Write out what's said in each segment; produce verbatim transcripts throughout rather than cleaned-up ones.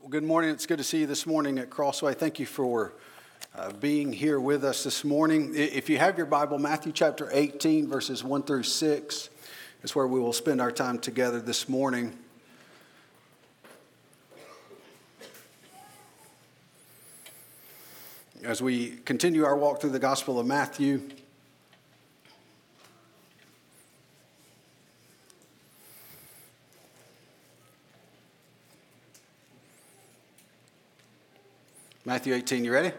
Well, good morning. It's good to see you this morning at Crossway. Thank you for uh, being here with us this morning. If you have your Bible, Matthew chapter eighteen, verses one through six is where we will spend our time together this morning. As we continue our walk through the Gospel of Matthew, Matthew eighteen, you ready?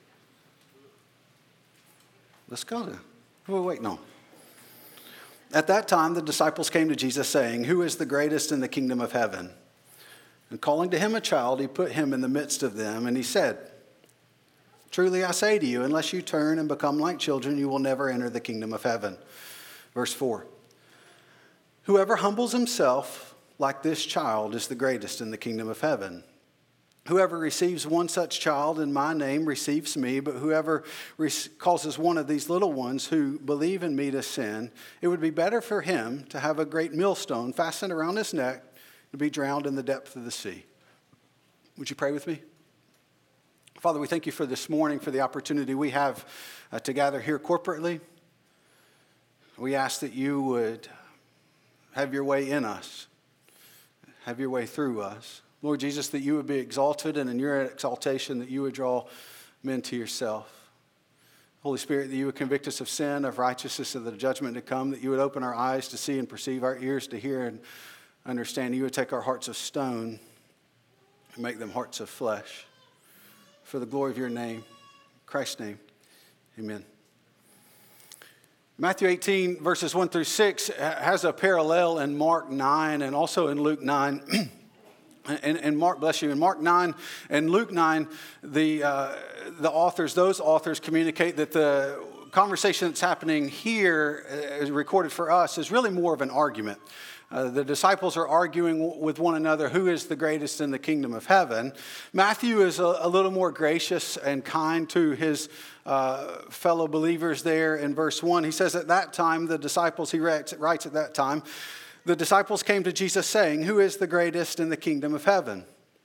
Let's go then. Who are we waiting on? At that time, the disciples came to Jesus saying, "Who is the greatest in the kingdom of heaven?" And calling to him a child, he put him in the midst of them, and he said, "Truly I say to you, unless you turn and become like children, you will never enter the kingdom of heaven." Verse four, "Whoever humbles himself like this child is the greatest in the kingdom of heaven. Whoever receives one such child in my name receives me, but whoever causes one of these little ones who believe in me to sin, it would be better for him to have a great millstone fastened around his neck to be drowned in the depth of the sea." Would you pray with me? Father, we thank you for this morning, for the opportunity we have uh, to gather here corporately. We ask that you would have your way in us, have your way through us. Lord Jesus, that you would be exalted, and in your exaltation that you would draw men to yourself. Holy Spirit, that you would convict us of sin, of righteousness, of the judgment to come, that you would open our eyes to see and perceive, our ears to hear and understand. You would take our hearts of stone and make them hearts of flesh. For the glory of your name, in Christ's name, amen. Matthew eighteen, verses one through six has a parallel in Mark nine and also in Luke nine. And, and Mark, bless you, in Mark nine and Luke nine, the uh, the authors, those authors communicate that the conversation that's happening here, uh, recorded for us, is really more of an argument. Uh, the disciples are arguing with one another who is the greatest in the kingdom of heaven. Matthew is a, a little more gracious and kind to his uh, fellow believers there in verse one. He says at that time, the disciples, he writes, writes at that time, the disciples came to Jesus saying, "Who is the greatest in the kingdom of heaven?"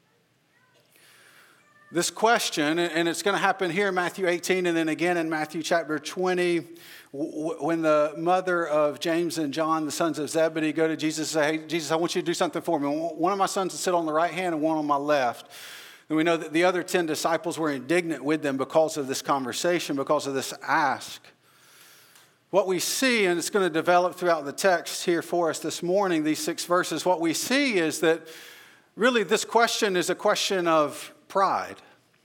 This question, and it's going to happen here in Matthew eighteen and then again in Matthew chapter twenty, when the mother of James and John, the sons of Zebedee, go to Jesus and say, "Hey, Jesus, I want you to do something for me. One of my sons to sit on the right hand and one on my left." And we know that the other ten disciples were indignant with them because of this conversation, because of this ask. What we see, and it's going to develop throughout the text here for us this morning, these six verses, what we see is that really this question is a question of pride.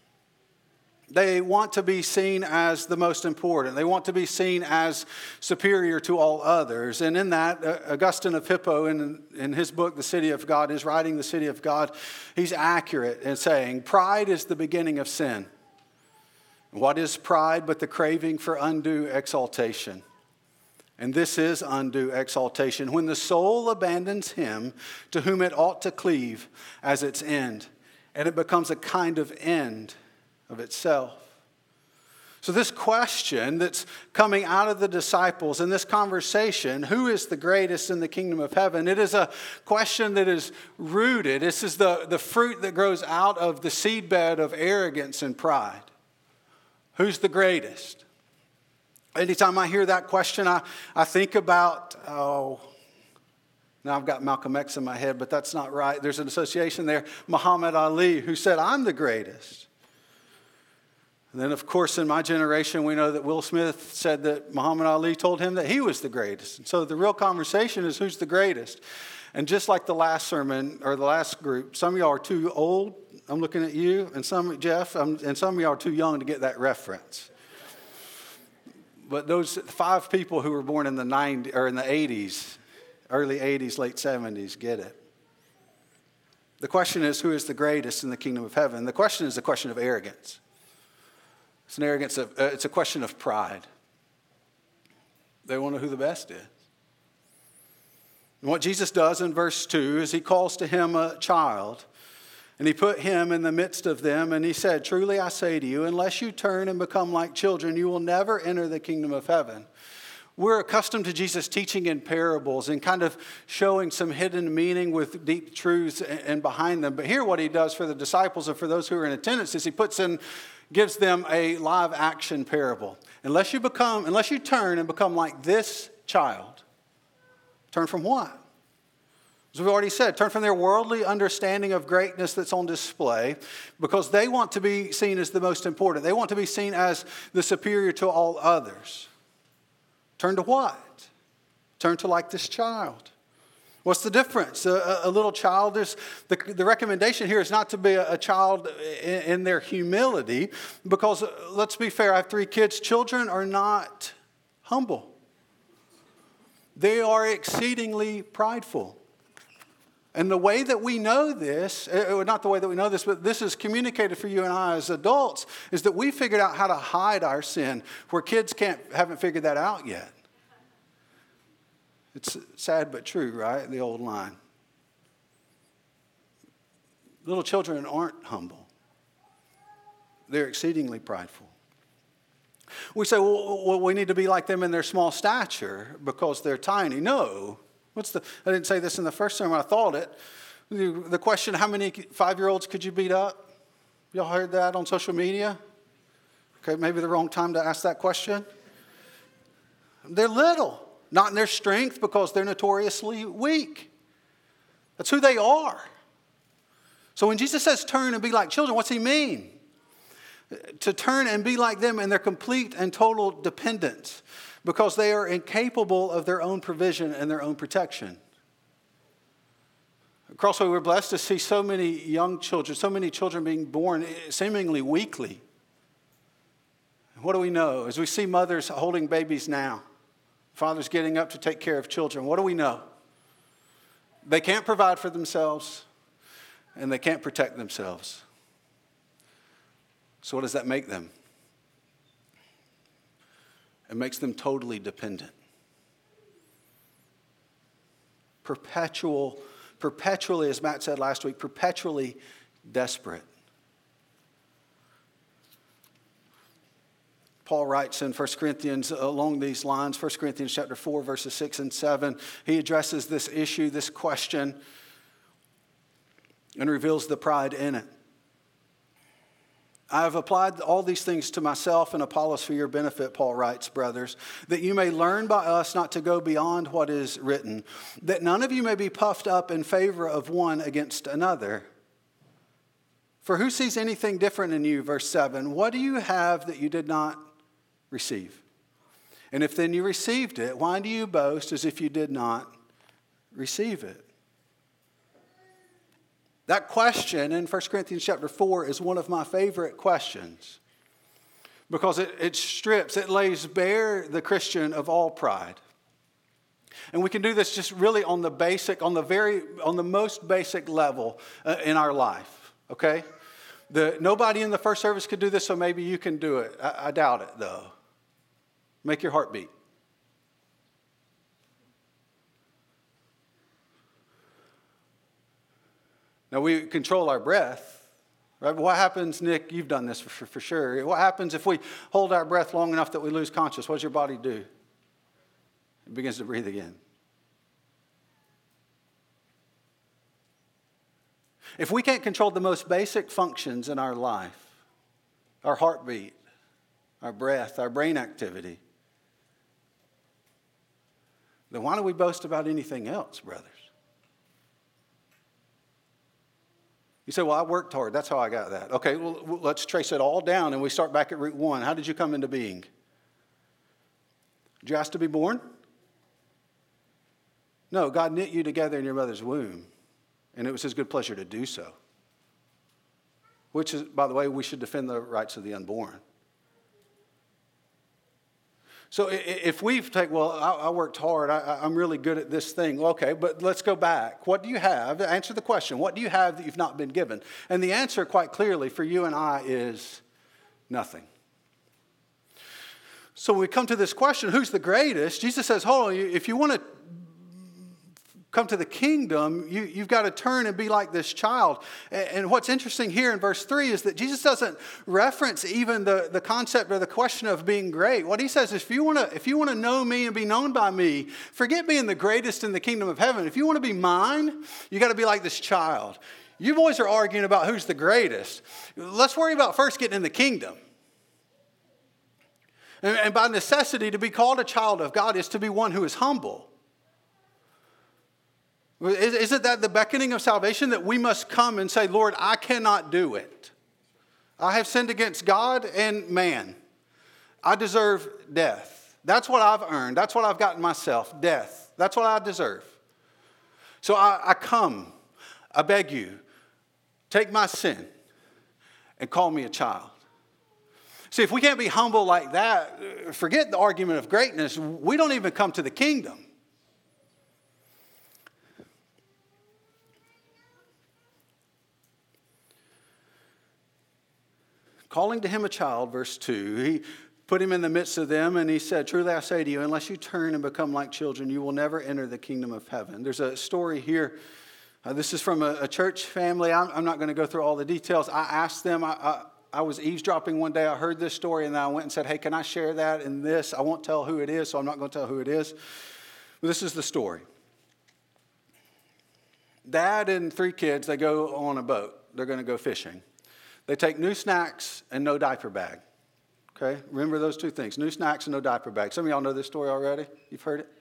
They want to be seen as the most important. They want to be seen as superior to all others. And in that, Augustine of Hippo, in, in his book, The City of God, is writing The City of God. He's accurate in saying, pride is the beginning of sin. What is pride but the craving for undue exaltation? And this is undue exaltation, when the soul abandons him to whom it ought to cleave as its end, and it becomes a kind of end of itself. So this question that's coming out of the disciples in this conversation, who is the greatest in the kingdom of heaven? It is a question that is rooted. This is the, the fruit that grows out of the seedbed of arrogance and pride. Who's the greatest? Anytime I hear that question, I, I think about, oh, now I've got Malcolm X in my head, but that's not right. There's an association there, Muhammad Ali, who said, "I'm the greatest." And then, of course, in my generation, we know that Will Smith said that Muhammad Ali told him that he was the greatest. And so the real conversation is who's the greatest. And just like the last sermon, or the last group, some of y'all are too old. I'm looking at you, and some, Jeff, I'm, and some of y'all are too young to get that reference. But those five people who were born in the nineties or in the eighties, early eighties, late seventies, get it. The question is, who is the greatest in the kingdom of heaven? The question is a question of arrogance. It's an arrogance of, uh, it's a question of pride. They want to know who the best is. And what Jesus does in verse two is he calls to him a child. And he put him in the midst of them, and he said, "Truly I say to you, unless you turn and become like children, you will never enter the kingdom of heaven." We're accustomed to Jesus teaching in parables and kind of showing some hidden meaning with deep truths and behind them. But here what he does for the disciples and for those who are in attendance is he puts in, gives them a live action parable. Unless you become, unless you turn and become like this child, turn from what? As we've already said, turn from their worldly understanding of greatness that's on display because they want to be seen as the most important. They want to be seen as the superior to all others. Turn to what? Turn to like this child. What's the difference? A, a little child, is the, the recommendation here is not to be a, a child in, in their humility because, uh, let's be fair, I have three kids. Children are not humble. They are exceedingly prideful. And the way that we know this, uh, not the way that we know this, but this is communicated for you and I as adults, is that we figured out how to hide our sin where kids can't haven't figured that out yet. It's sad but true, right? The old line. Little children aren't humble. They're exceedingly prideful. We say, well, we need to be like them in their small stature because they're tiny. No. What's the? I didn't say this in the first sermon. I thought it. The question, how many five-year-olds could you beat up? Y'all heard that on social media? Okay, maybe the wrong time to ask that question. They're little. Not in their strength because they're notoriously weak. That's who they are. So when Jesus says turn and be like children, what's he mean? To turn and be like them in their complete and total dependence. Because they are incapable of their own provision and their own protection. At Crossway, we're blessed to see so many young children, so many children being born seemingly weakly. What do we know? As we see mothers holding babies now, fathers getting up to take care of children, what do we know? They can't provide for themselves, and they can't protect themselves. So what does that make them? It makes them totally dependent. Perpetual, perpetually, as Matt said last week, perpetually desperate. Paul writes in First Corinthians along these lines, First Corinthians chapter four, verses six and seven. He addresses this issue, this question, and reveals the pride in it. I have applied all these things to myself and Apollos for your benefit, Paul writes, brothers, that you may learn by us not to go beyond what is written, that none of you may be puffed up in favor of one against another. For who sees anything different in you, verse seven? What do you have that you did not receive? And if then you received it, why do you boast as if you did not receive it? That question in First Corinthians chapter four is one of my favorite questions because it, it strips, it lays bare the Christian of all pride. And we can do this just really on the basic, on the very, on the most basic level uh, in our life, okay? The, nobody in the first service could do this, so maybe you can do it. I, I doubt it, though. Make your heart beat. Now, we control our breath, right? But what happens, Nick, you've done this for, for sure. What happens if we hold our breath long enough that we lose consciousness? What does your body do? It begins to breathe again. If we can't control the most basic functions in our life, our heartbeat, our breath, our brain activity, then why do we boast about anything else, brothers? You say, well, I worked hard. That's how I got that. Okay, well, let's trace it all down and we start back at root one. How did you come into being? Did you ask to be born? No, God knit you together in your mother's womb, and it was his good pleasure to do so. Which is, by the way, we should defend the rights of the unborn. So if we've taken, well, I, I worked hard, I, I'm really good at this thing. Okay, but let's go back. What do you have? Answer the question. What do you have that you've not been given? And the answer quite clearly for you and I is nothing. So when we come to this question, who's the greatest? Jesus says, hold on, if you want to come to the kingdom, you, you've got to turn and be like this child. And, and what's interesting here in verse three is that Jesus doesn't reference even the, the concept or the question of being great. What he says is, if you want to if you want to know me and be known by me, forget being the greatest in the kingdom of heaven. If you want to be mine, you got to be like this child. You boys are arguing about who's the greatest. Let's worry about first getting in the kingdom. And, and by necessity, to be called a child of God is to be one who is humble. Isn't that the beckoning of salvation, that we must come and say, Lord, I cannot do it. I have sinned against God and man. I deserve death. That's what I've earned. That's what I've gotten myself, death. That's what I deserve. So I, I come, I beg you, take my sin and call me a child. See, if we can't be humble like that, forget the argument of greatness. We don't even come to the kingdom. Calling to him a child, verse two, he put him in the midst of them and he said, truly I say to you, unless you turn and become like children, you will never enter the kingdom of heaven. There's a story here. Uh, this is from a, a church family. I'm, I'm not going to go through all the details. I asked them, I, I, I was eavesdropping one day. I heard this story and then I went and said, hey, can I share that in this? I won't tell who it is, so I'm not going to tell who it is. But this is the story. Dad and three kids, they go on a boat. They're going to go fishing. They take new snacks and no diaper bag. Okay? Remember those two things. New snacks and no diaper bag. Some of y'all know this story already. You've heard it.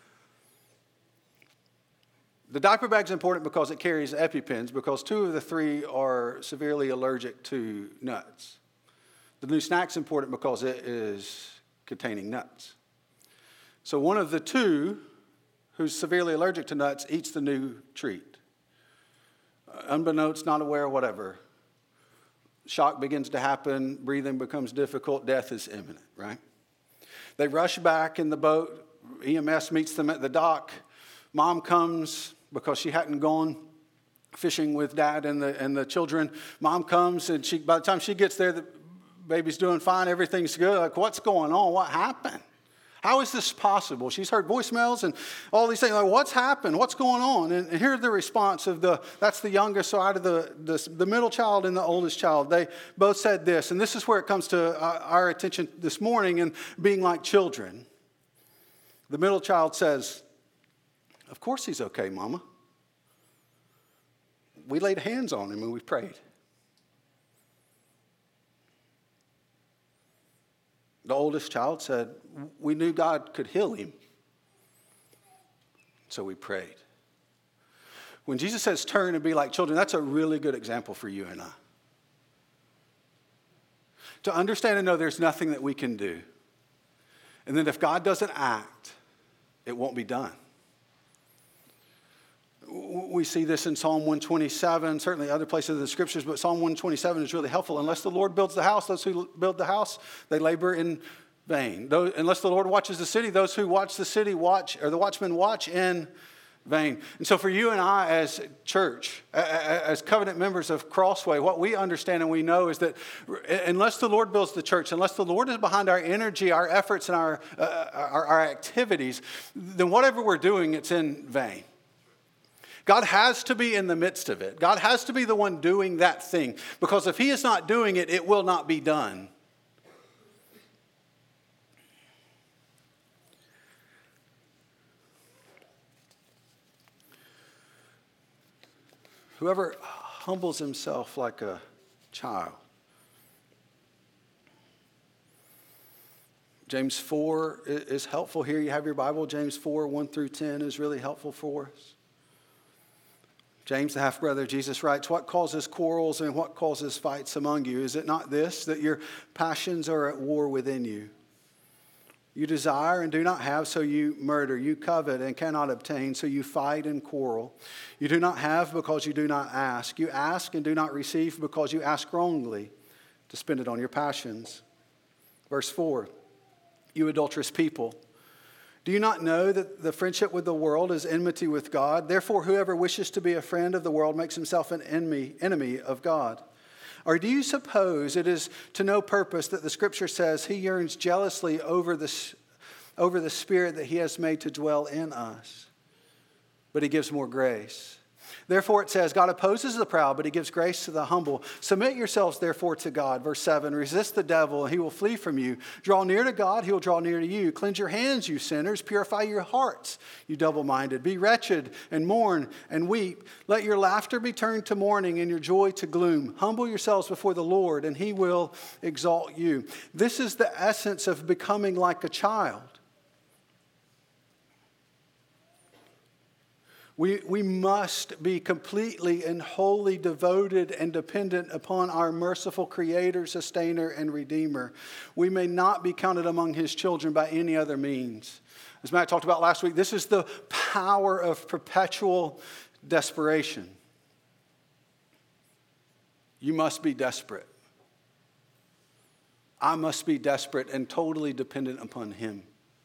The diaper bag is important because it carries EpiPens, because two of the three are severely allergic to nuts. The new snack is important because it is containing nuts. So one of the two who's severely allergic to nuts eats the new treat. Uh, unbeknownst, not aware, whatever. Shock begins to happen, breathing becomes difficult, death is imminent, right? They rush back in the boat. E M S meets them at the dock. Mom comes because she hadn't gone fishing with Dad and the and the children. Mom comes, and she by the time she gets there, the baby's doing fine, everything's good. Like, what's going on? What happened? How is this possible? She's heard voicemails and all these things. Like, what's happened? What's going on? And, and here's the response of the, that's the youngest, so out of the, the, the middle child and the oldest child. They both said this, and this is where it comes to our, our attention this morning and being like children. The middle child says, of course he's okay, Mama. We laid hands on him and we prayed. The oldest child said, we knew God could heal him, so we prayed. When Jesus says turn and be like children, that's a really good example for you and I. To understand and know there's nothing that we can do. And then if God doesn't act, it won't be done. We see this in Psalm one twenty-seven, certainly other places of the scriptures, but Psalm one twenty-seven is really helpful. Unless the Lord builds the house, those who build the house, they labor in vain. Those, unless the Lord watches the city, those who watch the city watch, or the watchmen watch in vain. And so for you and I as church, as covenant members of Crossway, what we understand and we know is that unless the Lord builds the church, unless the Lord is behind our energy, our efforts, and our, uh, our, our activities, then whatever we're doing, it's in vain. God has to be in the midst of it. God has to be the one doing that thing. Because if he is not doing it, it will not be done. Whoever humbles himself like a child. James four is helpful here. You have your Bible. James four, one through ten is really helpful for us. James, the half-brother of Jesus, writes, what causes quarrels and what causes fights among you? Is it not this, that your passions are at war within you? You desire and do not have, so you murder. You covet and cannot obtain, so you fight and quarrel. You do not have because you do not ask. You ask and do not receive because you ask wrongly to spend it on your passions. Verse four, you adulterous people. Do you not know that the friendship with the world is enmity with God? Therefore, whoever wishes to be a friend of the world makes himself an enemy, enemy of God. Or do you suppose it is to no purpose that the Scripture says he yearns jealously over the, over the Spirit that he has made to dwell in us? but he gives more grace. Therefore it says, God opposes the proud, but he gives grace to the humble. Submit yourselves therefore to God. Verse seven, resist the devil and he will flee from you. Draw near to God, he will draw near to you. Cleanse your hands, you sinners. Purify your hearts, you double-minded. Be wretched and mourn and weep. Let your laughter be turned to mourning and your joy to gloom. Humble yourselves before the Lord and he will exalt you. This is the essence of becoming like a child. We, we must be completely and wholly devoted and dependent upon our merciful Creator, Sustainer, and Redeemer. We may not be counted among His children by any other means. As Matt talked about last week, this is the power of perpetual desperation. You must be desperate. I must be desperate and totally dependent upon Him.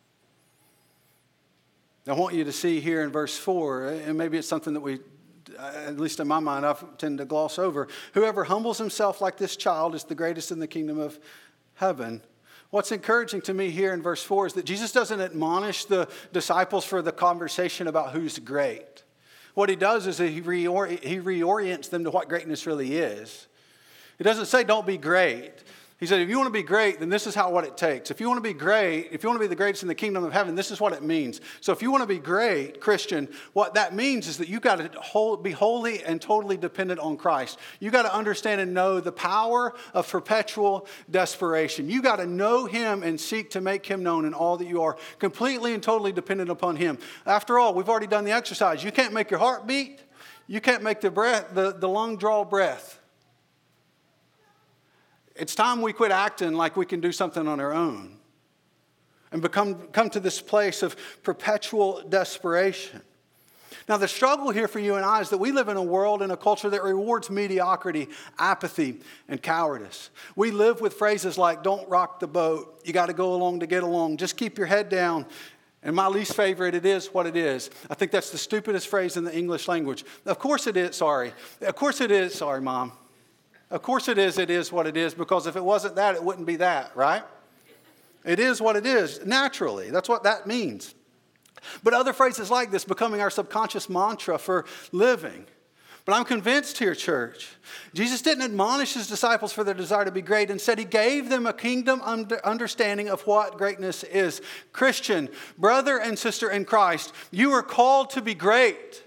I want you to see here in verse four, and maybe it's something that we, at least in my mind, I tend to gloss over. Whoever humbles himself like this child is the greatest in the kingdom of heaven. What's encouraging to me here in verse four is that Jesus doesn't admonish the disciples for the conversation about who's great. What he does is he, reori- he reorients them to what greatness really is. He doesn't say don't be great. He said, if you want to be great, then this is how what it takes. If you want to be great, if you want to be the greatest in the kingdom of heaven, this is what it means. So if you want to be great, Christian, what that means is that you've got to be wholly and totally dependent on Christ. You've got to understand and know the power of perpetual desperation. You've got to know Him and seek to make Him known in all that you are, completely and totally dependent upon Him. After all, we've already done the exercise. You can't make your heart beat. You can't make the breath, the, the lung draw breath. It's time we quit acting like we can do something on our own and become come to this place of perpetual desperation. Now, the struggle here for you and I is that we live in a world and a culture that rewards mediocrity, apathy, and cowardice. We live with phrases like, don't rock the boat, you got to go along to get along, just keep your head down. And my least favorite, it is what it is. I think that's the stupidest phrase in the English language. Of course it is, sorry. Of course it is, sorry, Mom. Of course it is, it is what it is, because if it wasn't that, it wouldn't be that, right? It is what it is, naturally. That's what that means. But other phrases like this becoming our subconscious mantra for living. But I'm convinced here, church, Jesus didn't admonish His disciples for their desire to be great. Instead, He gave them a kingdom understanding of what greatness is. Christian, brother and sister in Christ, you are called to be great.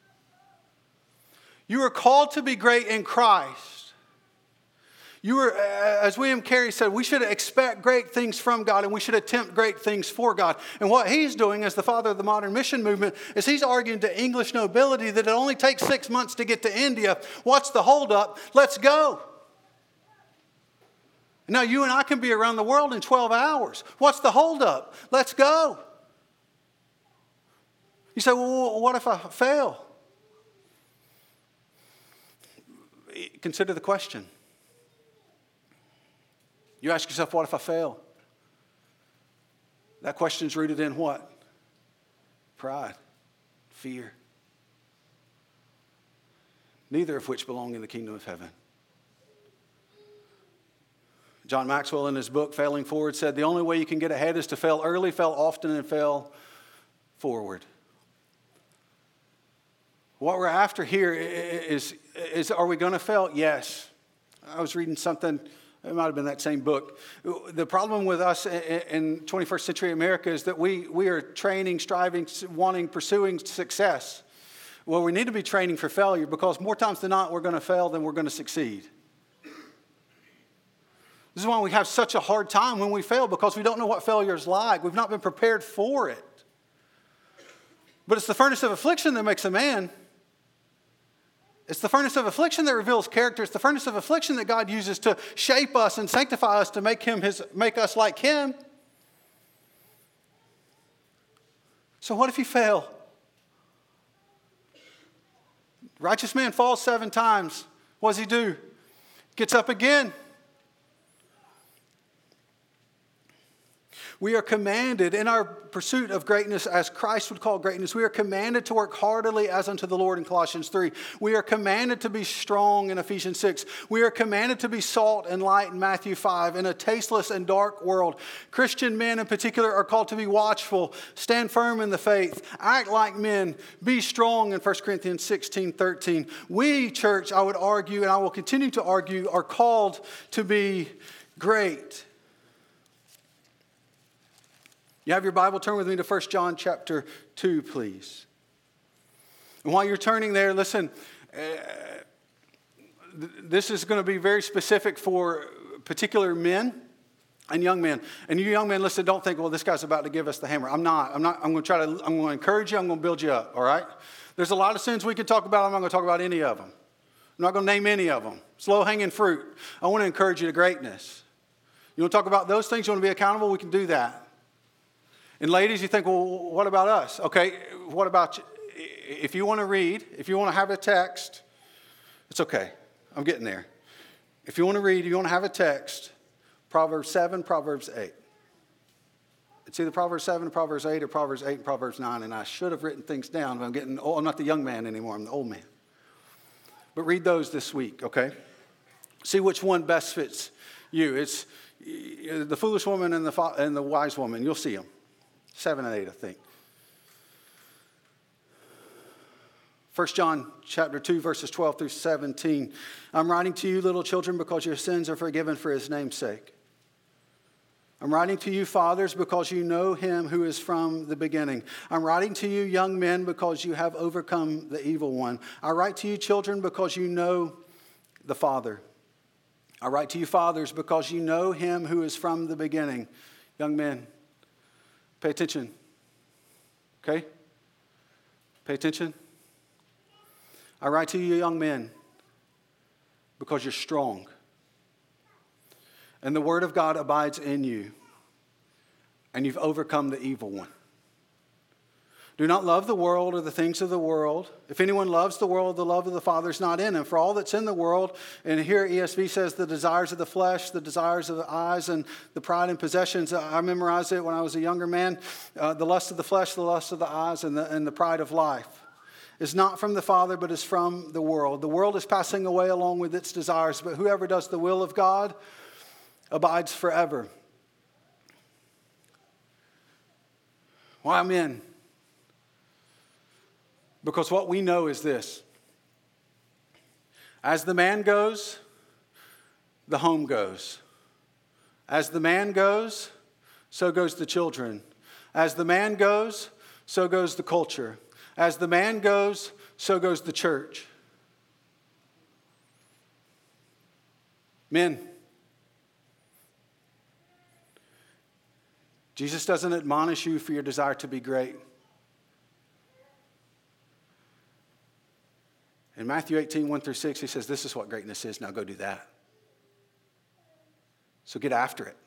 You are called to be great in Christ. You were, as William Carey said, we should expect great things from God and we should attempt great things for God. And what he's doing as the father of the modern mission movement is he's arguing to English nobility that it only takes six months to get to India. What's the holdup? Let's go. Now you and I can be around the world in twelve hours. What's the holdup? Let's go. You say, well, what if I fail? Consider the question. You ask yourself, what if I fail? That question is rooted in what? Pride, fear. Neither of which belong in the kingdom of heaven. John Maxwell in his book, Failing Forward, said the only way you can get ahead is to fail early, fail often, and fail forward. What we're after here is, is are we going to fail? Yes. I was reading something. It might have been that same book. The problem with us in twenty-first century America is that we, we are training, striving, wanting, pursuing success. Well, we need to be training for failure because more times than not, we're going to fail than we're going to succeed. This is why we have such a hard time when we fail, because we don't know what failure is like. We've not been prepared for it. But it's the furnace of affliction that makes a man. It's the furnace of affliction that reveals character. It's the furnace of affliction that God uses to shape us and sanctify us to make him his, make us like Him. So what if you fail? Righteous man falls seven times. What does he do? Gets up again. We are commanded in our pursuit of greatness, as Christ would call greatness, we are commanded to work heartily as unto the Lord in Colossians three. We are commanded to be strong in Ephesians six. We are commanded to be salt and light in Matthew five. In a tasteless and dark world, Christian men in particular are called to be watchful, stand firm in the faith, act like men, be strong in First Corinthians sixteen thirteen. We, church, I would argue, and I will continue to argue, are called to be great. You have your Bible, turn with me to First John chapter two, please. And while you're turning there, listen, uh, th- this is going to be very specific for particular men and young men. And you young men, listen, don't think, well, this guy's about to give us the hammer. I'm not. I'm not. I'm going to try to, I'm going to encourage you. I'm going to build you up, all right? There's a lot of sins we can talk about. I'm not going to talk about any of them. I'm not going to name any of them. It's low-hanging fruit. I want to encourage you to greatness. You want to talk about those things? You want to be accountable? We can do that. And ladies, you think, well, what about us? Okay, what about you? If you want to read, if you want to have a text, it's okay. I'm getting there. If you want to read, if you want to have a text, Proverbs seven, Proverbs eight. It's either Proverbs seven, Proverbs eight, or Proverbs eight and Proverbs nine. And I should have written things down, but I'm getting old. I'm not the young man anymore. I'm the old man. But read those this week, okay? See which one best fits you. It's the foolish woman and the, and the wise woman. You'll see them. Seven and eight, I think. First John chapter two, verses twelve through seventeen. I'm writing to you, little children, because your sins are forgiven for his name's sake. I'm writing to you, fathers, because you know him who is from the beginning. I'm writing to you, young men, because you have overcome the evil one. I write to you, children, because you know the Father. I write to you, fathers, because you know him who is from the beginning. Young men, pay attention. Okay? Pay attention. I write to you, young men, because you're strong. And the word of God abides in you, and you've overcome the evil one. Do not love the world or the things of the world. If anyone loves the world, the love of the Father is not in him. For all that's in the world, and here E S V says the desires of the flesh, the desires of the eyes, and the pride and possessions. I memorized it when I was a younger man. Uh, the lust of the flesh, the lust of the eyes, and the, and the pride of life is not from the Father, but is from the world. The world is passing away along with its desires, but whoever does the will of God abides forever. Why men? Because what we know is this. As the man goes, the home goes. As the man goes, so goes the children. As the man goes, so goes the culture. As the man goes, so goes the church. Men, Jesus doesn't admonish you for your desire to be great. In Matthew eighteen, one through six, he says, this is what greatness is. Now go do that. So get after it.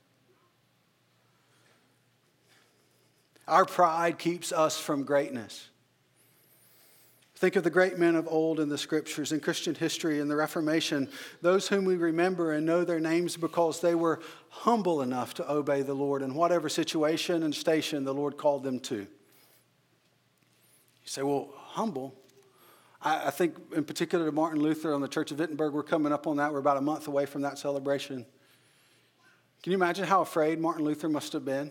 Our pride keeps us from greatness. Think of the great men of old in the scriptures, in Christian history, in the Reformation, those whom we remember and know their names because they were humble enough to obey the Lord in whatever situation and station the Lord called them to. You say, well, humble? I, I think in particular to Martin Luther on the Church of Wittenberg, we're coming up on that. We're about a month away from that celebration. Can you imagine how afraid Martin Luther must have been?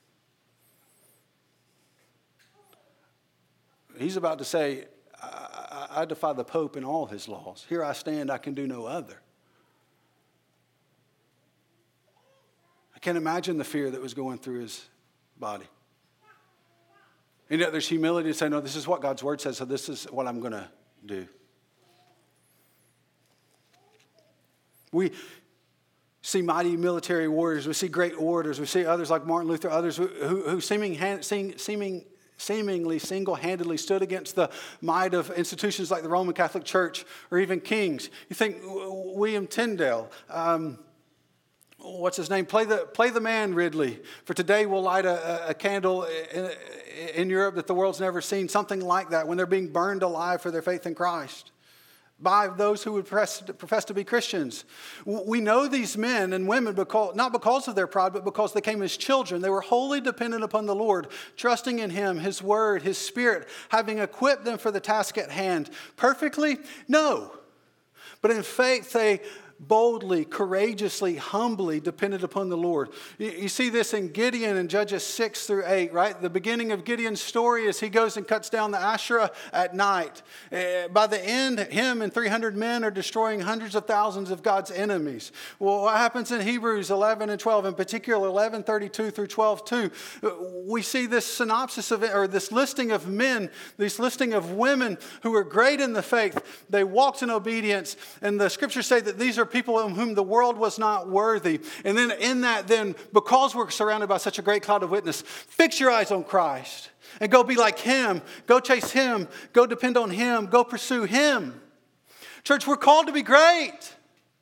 He's about to say, I, I, I defy the Pope and all his laws. Here I stand, I can do no other. I can't imagine the fear that was going through his body. And yet there's humility to say, no, this is what God's word says, so this is what I'm going to do. We see mighty military warriors. We see great orators. We see others like Martin Luther, others who, who, who seeming, seeming, seeming seemingly single-handedly stood against the might of institutions like the Roman Catholic Church or even kings. You think William Tyndale, um, what's his name? Play the, play the man, Ridley. For today we'll light a, a candle in, in Europe that the world's never seen, something like that, when they're being burned alive for their faith in Christ. by those who would profess, profess to be Christians. We know these men and women because, not because of their pride, but because they came as children. They were wholly dependent upon the Lord, trusting in Him, His Word, His Spirit, having equipped them for the task at hand. Perfectly? No. But in faith, they boldly, courageously, humbly depended upon the Lord. You, you see this in Gideon in Judges six through eight, right? The beginning of Gideon's story is he goes and cuts down the Asherah at night. Uh, by the end, him and three hundred men are destroying hundreds of thousands of God's enemies. Well, what happens in Hebrews eleven and twelve, in particular eleven thirty-two through twelve two, we see this synopsis of it, or this listing of men, this listing of women who were great in the faith. They walked in obedience, and the scriptures say that these are people in whom the world was not worthy. And then in that, then, because we're surrounded by such a great cloud of witness, fix your eyes on Christ and go be like Him. Go chase Him. Go depend on Him. Go pursue Him. Church, we're called to be great.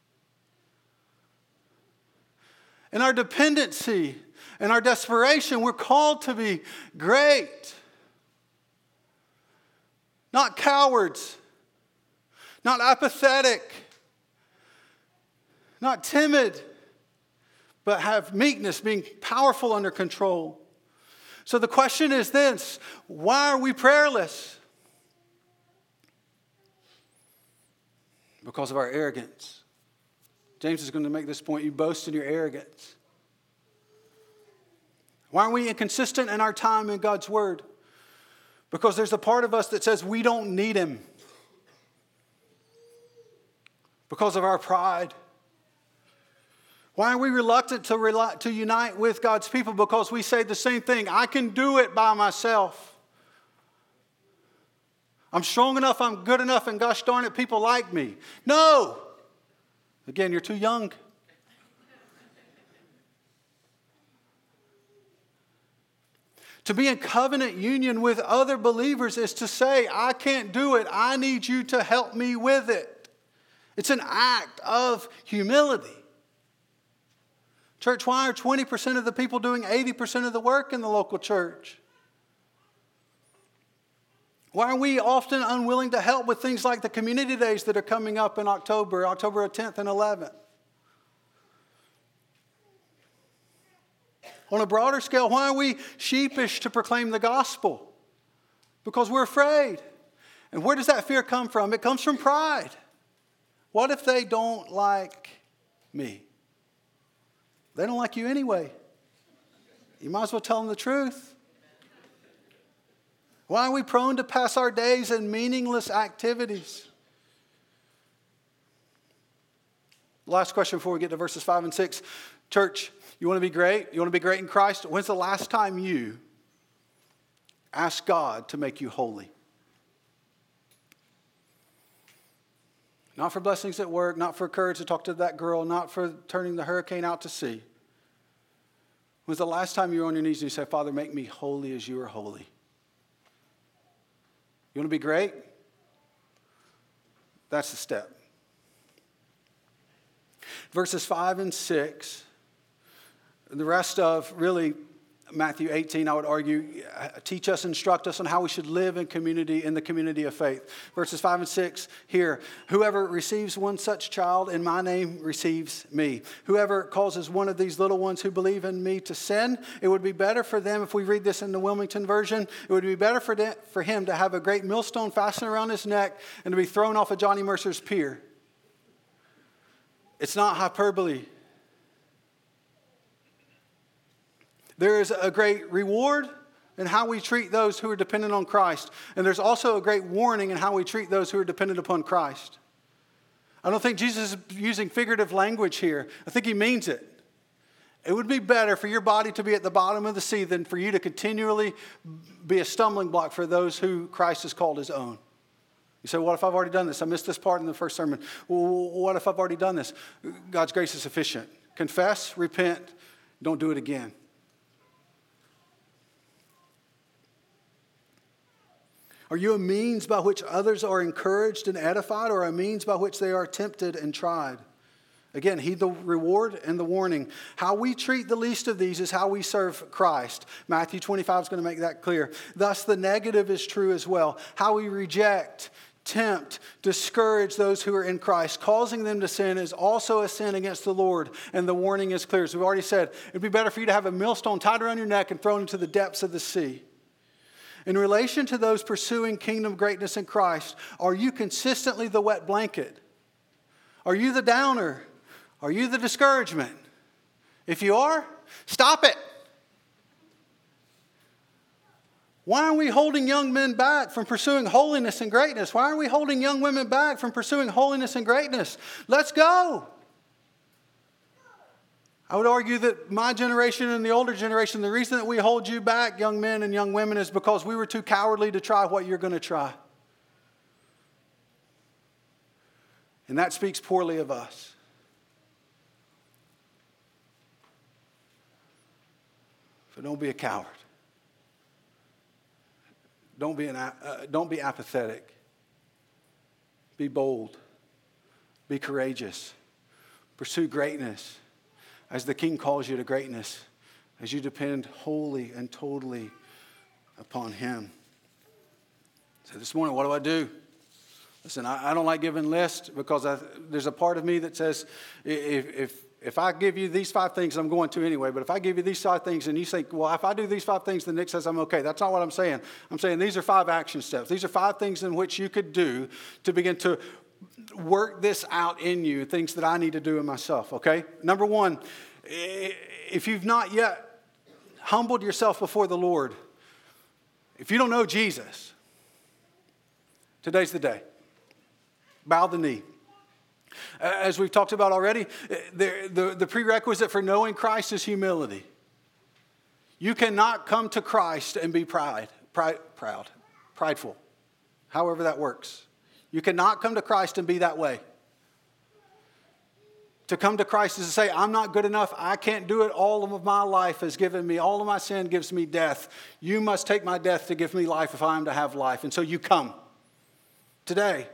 In our dependency and our desperation, we're called to be great. Not cowards. Not apathetic. Not timid, but have meekness, being powerful under control. So the question is this: why are we prayerless? Because of our arrogance. James is going to make this point. You boast in your arrogance. Why are we inconsistent in our time in God's Word? Because there's a part of us that says we don't need Him. Because of our pride. Why are we reluctant to, rely, to unite with God's people? Because we say the same thing. I can do it by myself. I'm strong enough, I'm good enough, and gosh darn it, people like me. No! Again, you're too young. To be in covenant union with other believers is to say, I can't do it. I need you to help me with it. It's an act of humility. Church, why are twenty percent of the people doing eighty percent of the work in the local church? Why are we often unwilling to help with things like the community days that are coming up in October, October tenth and eleventh? On a broader scale, why are we sheepish to proclaim the gospel? Because we're afraid. And where does that fear come from? It comes from pride. What if they don't like me? They don't like you anyway. You might as well tell them the truth. Why are we prone to pass our days in meaningless activities? Last question before we get to verses five and six. Church, you want to be great? You want to be great in Christ? When's the last time you asked God to make you holy? Not for blessings at work, not for courage to talk to that girl, not for turning the hurricane out to sea. When was the last time you were on your knees and you said, Father, make me holy as you are holy? You want to be great? That's the step. Verses five and six, the rest of really Matthew eighteen, I would argue, teach us, instruct us on how we should live in community, in the community of faith. Verses five and six here, whoever receives one such child in my name receives me. Whoever causes one of these little ones who believe in me to sin, it would be better for them, if we read this in the Wilmington version, it would be better for, them, for him to have a great millstone fastened around his neck and to be thrown off of Johnny Mercer's pier. It's not hyperbole. There is a great reward in how we treat those who are dependent on Christ. And there's also a great warning in how we treat those who are dependent upon Christ. I don't think Jesus is using figurative language here. I think he means it. It would be better for your body to be at the bottom of the sea than for you to continually be a stumbling block for those who Christ has called his own. You say, what if I've already done this? I missed this part in the first sermon. Well, what if I've already done this? God's grace is sufficient. Confess, repent, don't do it again. Are you a means by which others are encouraged and edified, or a means by which they are tempted and tried? Again, heed the reward and the warning. How we treat the least of these is how we serve Christ. Matthew twenty-five is going to make that clear. Thus, the negative is true as well. How we reject, tempt, discourage those who are in Christ. Causing them to sin is also a sin against the Lord, and the warning is clear. As we've already said, it'd be better for you to have a millstone tied around your neck and thrown into the depths of the sea. In relation to those pursuing kingdom greatness in Christ, are you consistently the wet blanket? Are you the downer? Are you the discouragement? If you are, stop it. Why are we holding young men back from pursuing holiness and greatness? Why are we holding young women back from pursuing holiness and greatness? Let's go. I would argue that my generation and the older generation, the reason that we hold you back, young men and young women, is because we were too cowardly to try what you're going to try. And that speaks poorly of us. So don't be a coward. Don't be, an, uh, don't be apathetic. Be bold. Be courageous. Pursue greatness as the King calls you to greatness, as you depend wholly and totally upon Him. So this morning, what do I do? Listen, I, I don't like giving lists because I, there's a part of me that says if, if If I give you these five things, I'm going to anyway, but if I give you these five things and you think, well, if I do these five things, then Nick says I'm okay. That's not what I'm saying. I'm saying these are five action steps. These are five things in which you could do to begin to work this out in you, things that I need to do in myself, okay? Number one, if you've not yet humbled yourself before the Lord, if you don't know Jesus, today's the day. Bow the knee. As we've talked about already, the, the, the prerequisite for knowing Christ is humility. You cannot come to Christ and be pride, pride, proud, prideful, however that works. You cannot come to Christ and be that way. To come to Christ is to say, I'm not good enough. I can't do it. All of my life has given me, all of my sin gives me death. You must take my death to give me life if I am to have life. And so you come today.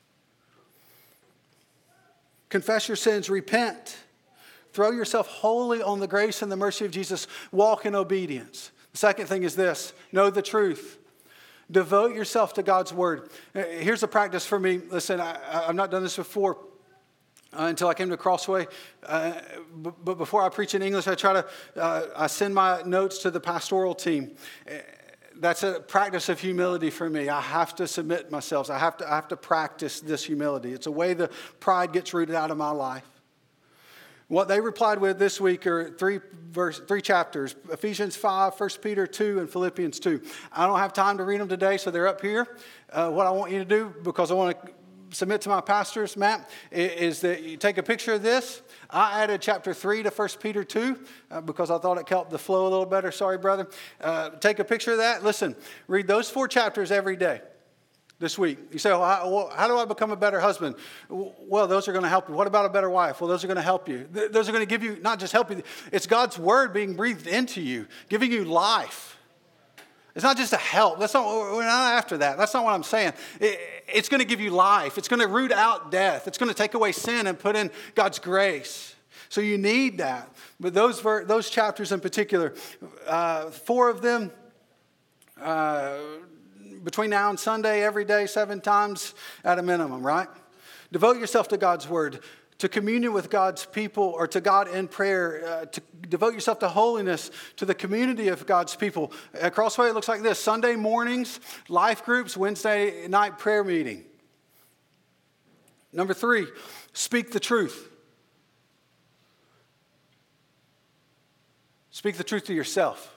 Confess your sins, repent. Throw yourself wholly on the grace and the mercy of Jesus. Walk in obedience. The second thing is this, know the truth. Devote yourself to God's word. Here's a practice for me. Listen, I, I've not done this before uh, until I came to Crossway. Uh, but, but before I preach in English, I try to, uh, I send my notes to the pastoral team. That's a practice of humility for me. I have to submit myself. I have to, I have to practice this humility. It's a way the pride gets rooted out of my life. What they replied with this week are three verse, three chapters, Ephesians five, First Peter two, and Philippians two. I don't have time to read them today, so they're up here. Uh, what I want you to do, because I want to submit to my pastors, Matt, is that you take a picture of this. I added chapter three to First Peter two uh, because I thought it helped the flow a little better. Sorry, brother. Uh, take a picture of that. Listen, read those four chapters every day this week. You say, well, how, well, how do I become a better husband? Well, those are going to help you. What about a better wife? Well, those are going to help you. Th- those are going to give you, not just help you, it's God's word being breathed into you, giving you life. It's not just a help. That's not, we're not after that. That's not what I'm saying. It, it's going to give you life. It's going to root out death. It's going to take away sin and put in God's grace. So you need that. But those ver- those chapters in particular, uh, four of them, uh, between now and Sunday, every day, seven times at a minimum, right? Devote yourself to God's word, to communion with God's people, or to God in prayer, uh, to devote yourself to holiness, to the community of God's people. At Crossway, it looks like this. Sunday mornings, life groups, Wednesday night prayer meeting. Number three, speak the truth. Speak the truth to yourself.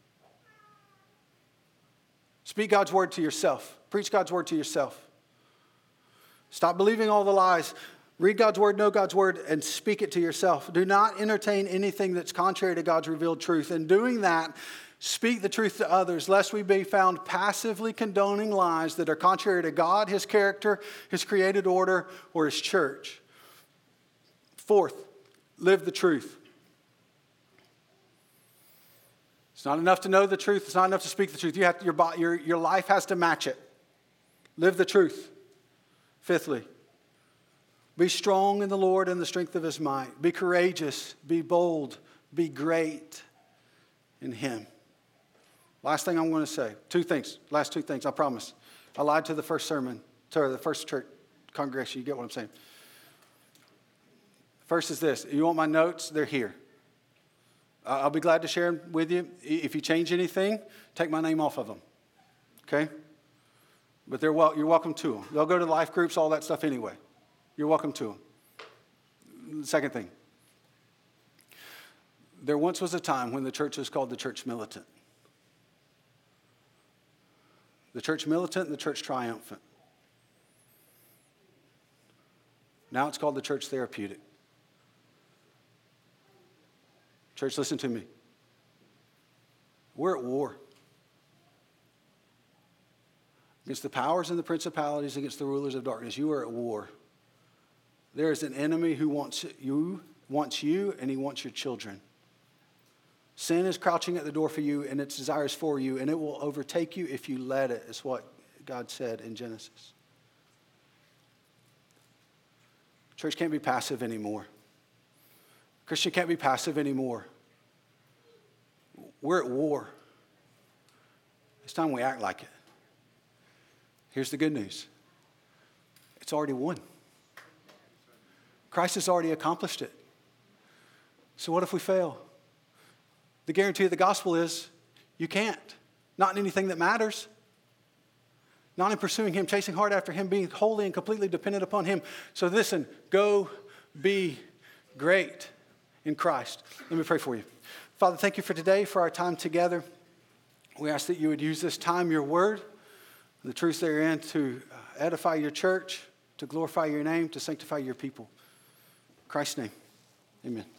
Speak God's word to yourself. Preach God's word to yourself. Stop believing all the lies. Read God's word, know God's word, and speak it to yourself. Do not entertain anything that's contrary to God's revealed truth. In doing that, speak the truth to others, lest we be found passively condoning lies that are contrary to God, His character, His created order, or His church. Fourth, live the truth. It's not enough to know the truth. It's not enough to speak the truth. You have to, your, your, your life has to match it. Live the truth. Fifthly, be strong in the Lord and the strength of His might. Be courageous. Be bold. Be great in Him. Last thing I'm going to say. Two things. Last two things, I promise. I lied to the first sermon. Sorry, the first church congregation. You get what I'm saying? First is this. You want my notes? They're here. I'll be glad to share them with you. If you change anything, take my name off of them. Okay? But they're well, you're welcome to them. They'll go to life groups, all that stuff anyway. You're welcome to them. Second thing. There once was a time when the church was called the church militant. The church militant and the church triumphant. Now it's called the church therapeutic. Church, listen to me. We're at war against the powers and the principalities, against the rulers of darkness. You are at war. There is an enemy who wants you, wants you, and he wants your children. Sin is crouching at the door for you, and its desires for you, and it will overtake you if you let it, is what God said in Genesis. Church can't be passive anymore. Christian can't be passive anymore. We're at war. It's time we act like it. Here's the good news. It's already won. Christ has already accomplished it. So what if we fail? The guarantee of the gospel is you can't. Not in anything that matters. Not in pursuing him, chasing hard after him, being wholly and completely dependent upon him. So listen, go be great in Christ. Let me pray for you. Father, thank you for today, for our time together. We ask that you would use this time, your word, the truths therein, to edify your church, to glorify your name, to sanctify your people. In Christ's name, amen.